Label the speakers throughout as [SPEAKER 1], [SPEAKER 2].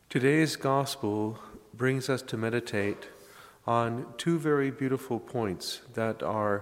[SPEAKER 1] Today's gospel brings us to meditate on two very beautiful points that are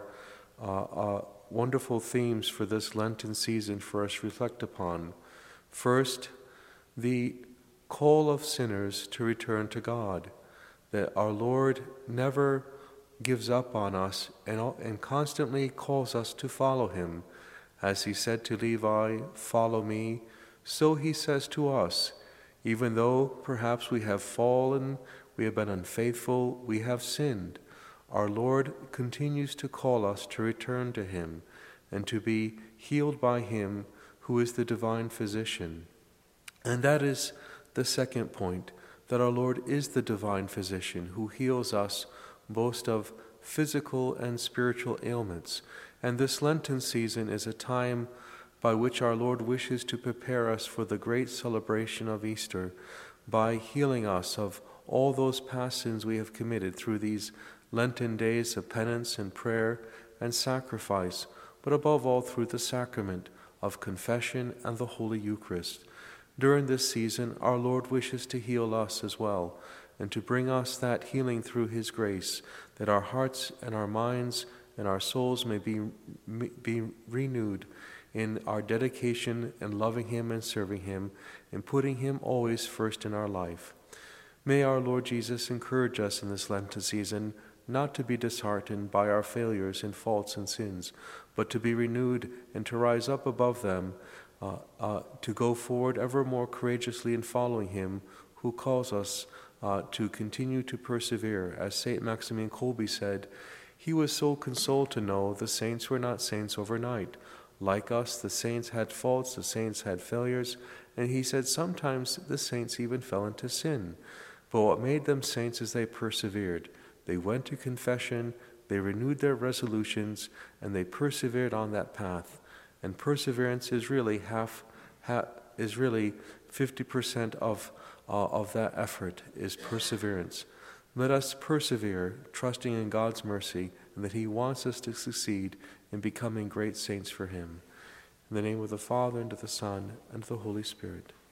[SPEAKER 1] wonderful themes for this Lenten season for us to reflect upon. First, the call of sinners to return to God, that our Lord never gives up on us and constantly calls us to follow him. As he said to Levi, "Follow me," so he says to us, even though perhaps we have fallen, we have been unfaithful, we have sinned, our Lord continues to call us to return to him and to be healed by him who is the divine physician. And that is the second point, that our Lord is the divine physician who heals us both of physical and spiritual ailments. And this Lenten season is a time by which our Lord wishes to prepare us for the great celebration of Easter by healing us of all those past sins we have committed through these Lenten days of penance and prayer and sacrifice, but above all through the sacrament of confession and the Holy Eucharist. During this season, our Lord wishes to heal us as well and to bring us that healing through his grace, that our hearts and our minds and our souls may be renewed in our dedication and loving him and serving him and putting him always first in our life. May our Lord Jesus encourage us in this Lenten season not to be disheartened by our failures and faults and sins, but to be renewed and to rise up above them, to go forward ever more courageously in following him who calls us to continue to persevere. As St. Maximilian Kolbe said, he was so consoled to know the saints were not saints overnight. Like us, the saints had faults, the saints had failures, and he said sometimes the saints even fell into sin. But what made them saints is they persevered. They went to confession, they renewed their resolutions, and they persevered on that path. And perseverance is really 50% of that effort is perseverance. Let us persevere, trusting in God's mercy, and that he wants us to succeed in becoming great saints for him. In the name of the Father, and of the Son, and of the Holy Spirit.